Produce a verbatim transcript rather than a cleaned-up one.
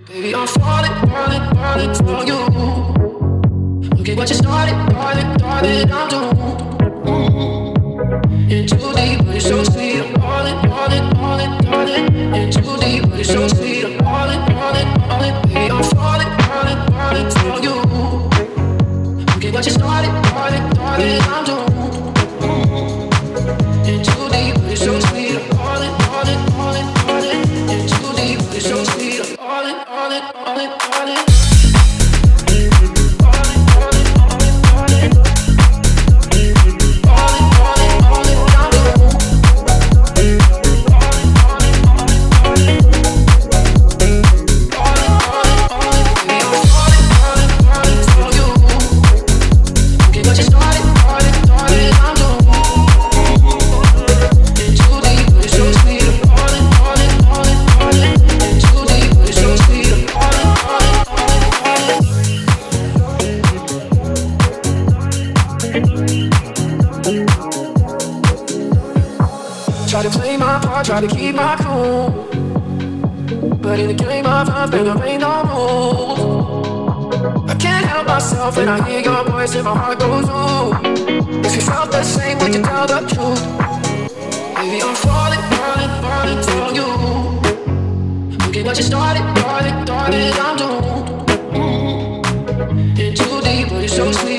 Baby, I'm falling, falling, falling for you. Look at what you started, darling, darling, I'm doomed. Mm. In too deep, but it's so sweet. I'm falling, falling, falling, darling. In too deep, but it's so sweet. I'm falling, falling, falling. Baby, I'm falling, falling, falling for you. Look at what you started, darling, darling, I'm doomed. Mm. In too deep, but it's so sweet. I'm falling, falling, falling, falling. In too deep, but it's so sweet. I'm falling, falling, falling, falling. Try to play my part, try to keep my cool. But in the game of love, there ain't no rules. I can't help myself when I hear your voice and my heart goes ooh. If you felt the same, would you tell the truth? Baby, I'm falling, falling, falling for you. Look at what you started, darling, darling, I'm doomed. Mm. In too deep, but it's so sweet.